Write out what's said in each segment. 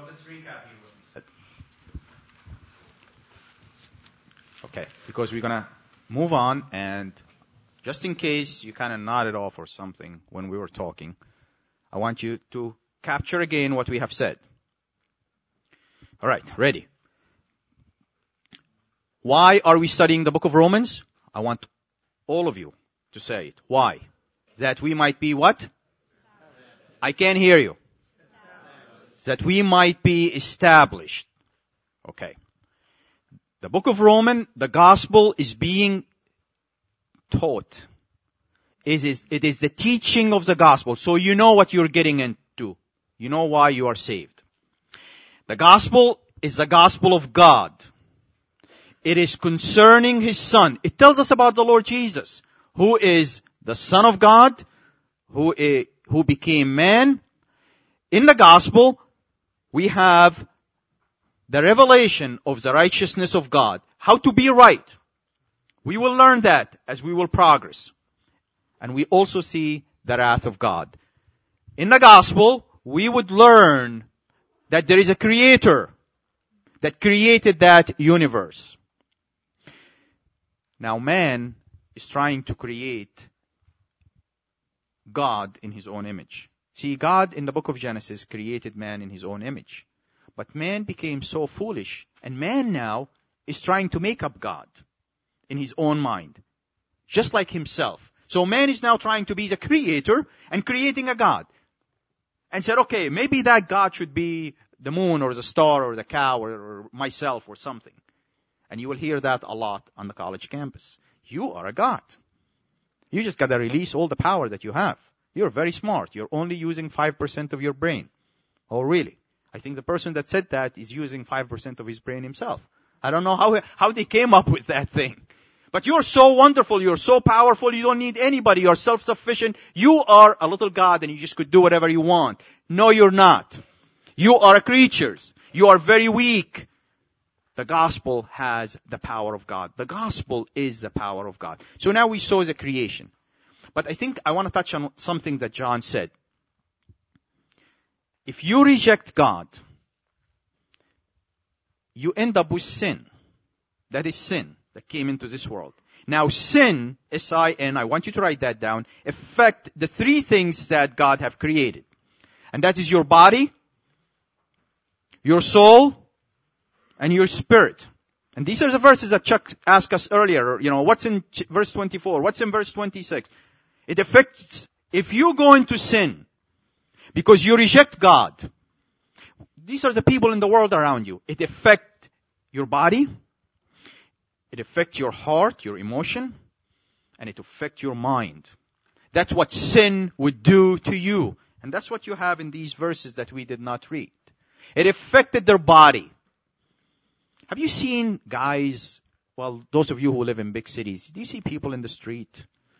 let's recap here. Okay, because we're going to move on, and just in case you kind of nodded off or something when we were talking, I want you to capture again what we have said. All right, ready. Why are we studying the book of Romans? I want all of you to say it. Why? That we might be what? I can't hear you. That we might be established. Okay. The book of Romans, the gospel is being taught. It is the teaching of the gospel. So you know what you're getting into. You know why you are saved. The gospel is the gospel of God. It is concerning His Son. It tells us about the Lord Jesus, who is the Son of God, who became man. In the gospel, we have the revelation of the righteousness of God. How to be right. We will learn that as we will progress. And we also see the wrath of God. In the gospel, we would learn that there is a creator that created that universe. Now man is trying to create God in his own image. See, God in the book of Genesis created man in his own image. But man became so foolish, and man now is trying to make up God in his own mind, just like himself. So man is now trying to be the creator and creating a God. And said, okay, maybe that God should be the moon or the star or the cow or myself or something. And you will hear that a lot on the college campus. You are a God. You just got to release all the power that you have. You're very smart. You're only using 5% of your brain. Oh, really? I think the person that said that is using 5% of his brain himself. I don't know how they came up with that thing. But you're so wonderful. You're so powerful. You don't need anybody. You're self-sufficient. You are a little God and you just could do whatever you want. No, you're not. You are creatures. You are very weak. The gospel has the power of God. The gospel is the power of God. So now we saw the creation. But I think I want to touch on something that John said. If you reject God, you end up with sin. That is sin that came into this world. Now sin, S-I-N, I want you to write that down, affect the three things that God have created. And that is your body, your soul, and your spirit. And these are the verses that Chuck asked us earlier. You know, what's in verse 24? What's in verse 26? It affects, if you go into sin, because you reject God, these are the people in the world around you. It affects your body, it affects your heart, your emotion, and it affects your mind. That's what sin would do to you. And that's what you have in these verses that we did not read. It affected their body. Have you seen guys, well, those of you who live in big cities, do you see people in the street?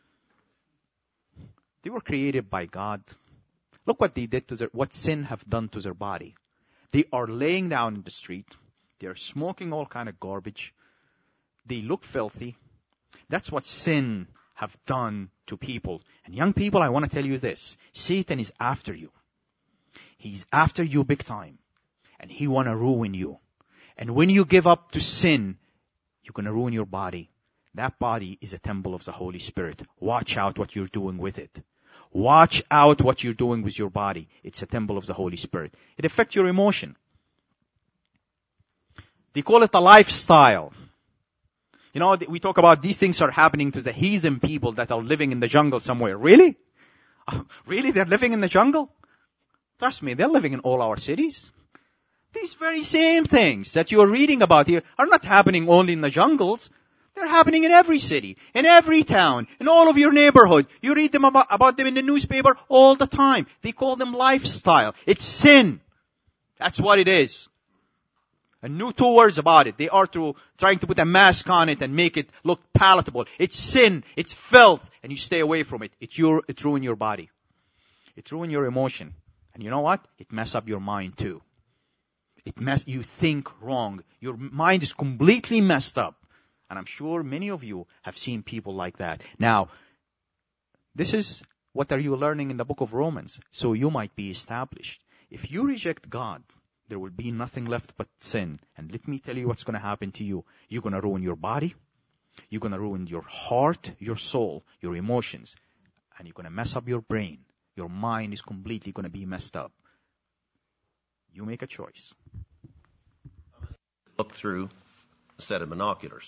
They were created by God. Look what they did to what sin have done to their body. They are laying down in the street. They are smoking all kind of garbage. They look filthy. That's what sin have done to people. And young people, I want to tell you this. Satan is after you. He's after you big time. And he want to ruin you. And when you give up to sin, you're going to ruin your body. That body is a temple of the Holy Spirit. Watch out what you're doing with it. Watch out what you're doing with your body. It's a temple of the Holy Spirit. It affects your emotion. They call it a lifestyle. You know, we talk about these things are happening to the heathen people that are living in the jungle somewhere. Really? Really? They're living in the jungle? Trust me, they're living in all our cities. These very same things that you're reading about here are not happening only in the jungles. They're happening in every city, in every town, in all of your neighborhood. You read them about them in the newspaper all the time. They call them lifestyle. It's sin. That's what it is. And no two words about it. They are trying to put a mask on it and make it look palatable. It's sin. It's filth. And you stay away from it. It ruin your body. It ruin your emotion. And you know what? It mess up your mind too. You think wrong. Your mind is completely messed up. And I'm sure many of you have seen people like that. Now, this is what are you learning in the book of Romans. So you might be established. If you reject God, there will be nothing left but sin. And let me tell you what's going to happen to you. You're going to ruin your body. You're going to ruin your heart, your soul, your emotions. And you're going to mess up your brain. Your mind is completely going to be messed up. You make a choice. Look through a set of binoculars.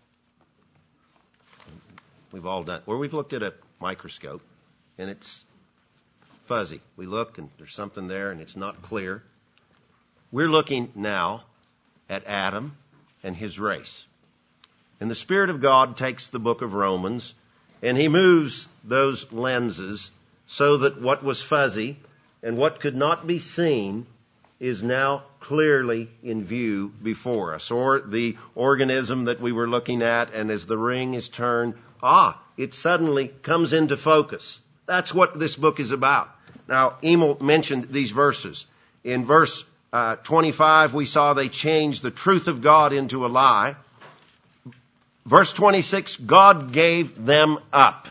We've all done, where we've looked at a microscope and it's fuzzy. We look and there's something there and it's not clear. We're looking now at Adam and his race. And the Spirit of God takes the book of Romans and he moves those lenses so that what was fuzzy and what could not be seen is now clearly in view before us. Or the organism that we were looking at, and as the ring is turned, it suddenly comes into focus. That's what this book is about. Now, Emil mentioned these verses. In verse 25, we saw they changed the truth of God into a lie. Verse 26, God gave them up.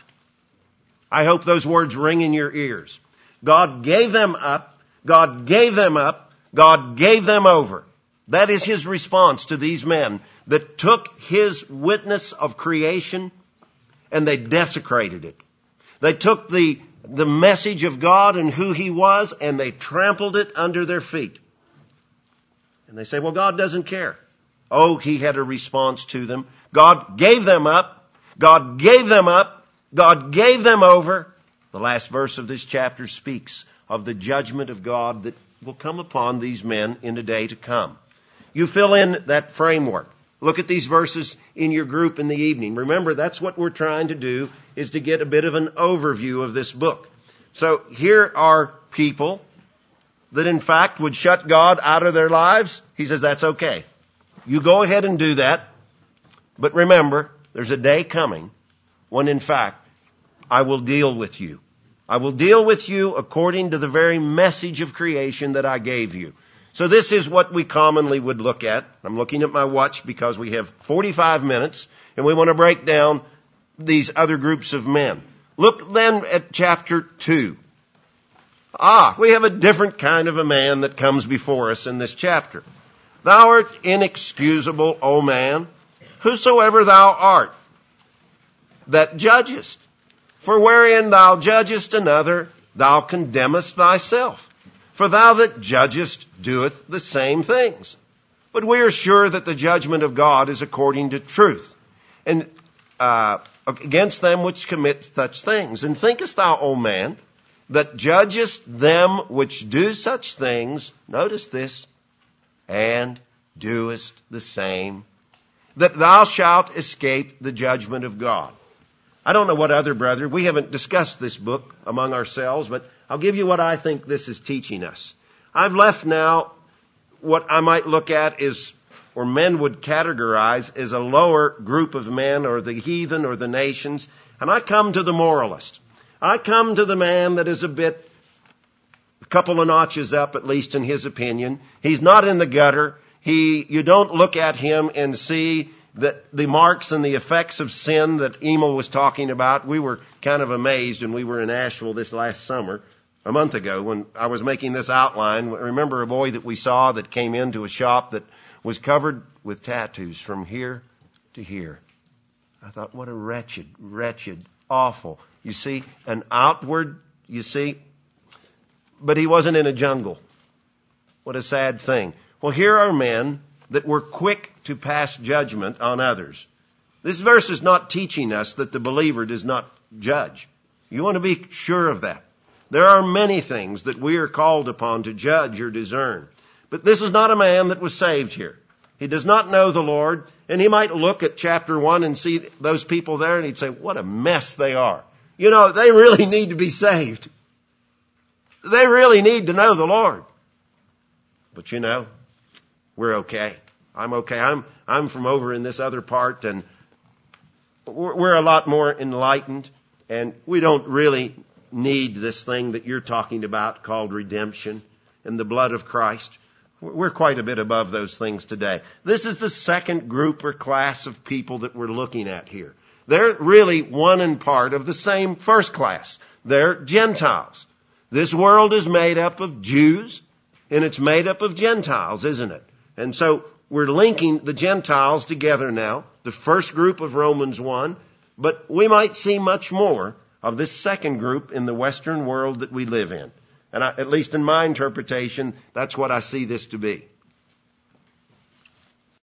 I hope those words ring in your ears. God gave them up. God gave them up. God gave them over. That is His response to these men that took His witness of creation and they desecrated it. They took the message of God and who He was and they trampled it under their feet. And they say, well, God doesn't care. Oh, He had a response to them. God gave them up. God gave them up. God gave them over. The last verse of this chapter speaks of the judgment of God that will come upon these men in the day to come. You fill in that framework. Look at these verses in your group in the evening. Remember, that's what we're trying to do, is to get a bit of an overview of this book. So here are people that in fact would shut God out of their lives. He says, that's okay. You go ahead and do that. But remember, there's a day coming when in fact I will deal with you. I will deal with you according to the very message of creation that I gave you. So this is what we commonly would look at. I'm looking at my watch because we have 45 minutes and we want to break down these other groups of men. Look then at chapter 2. We have a different kind of a man that comes before us in this chapter. Thou art inexcusable, O man, whosoever thou art, that judgest. For wherein thou judgest another, thou condemnest thyself. For thou that judgest doeth the same things. But we are sure that the judgment of God is according to truth, and against them which commit such things. And thinkest thou, O man, that judgest them which do such things, notice this, and doest the same, that thou shalt escape the judgment of God? I don't know what other brother, we haven't discussed this book among ourselves, but I'll give you what I think this is teaching us. I've left now what I might look at is, or men would categorize as a lower group of men, or the heathen or the nations, and I come to the moralist. I come to the man that is a couple of notches up, at least in his opinion. He's not in the gutter. You don't look at him and see that the marks and the effects of sin that Emil was talking about. We were kind of amazed when we were in Asheville this last summer, a month ago, when I was making this outline. Remember a boy that we saw that came into a shop that was covered with tattoos from here to here. I thought, what a wretched, awful. You see, an outward, but he wasn't in a jungle. What a sad thing. Well, here are men that were quick to pass judgment on others. This verse is not teaching us that the believer does not judge. You want to be sure of that. There are many things that we are called upon to judge or discern. But this is not a man that was saved here. He does not know the Lord, and he might look at chapter 1 and see those people there and he'd say, what a mess they are. They really need to be saved. They really need to know the Lord. But we're okay. I'm okay. I'm from over in this other part, and we're a lot more enlightened, and we don't really need this thing that you're talking about called redemption and the blood of Christ. We're quite a bit above those things today. This is the second group or class of people that we're looking at here. They're really one and part of the same first class. They're Gentiles. This world is made up of Jews and it's made up of Gentiles, isn't it? And so we're linking the Gentiles together now, the first group of Romans 1, but we might see much more of this second group in the Western world that we live in. And at least in my interpretation, that's what I see this to be.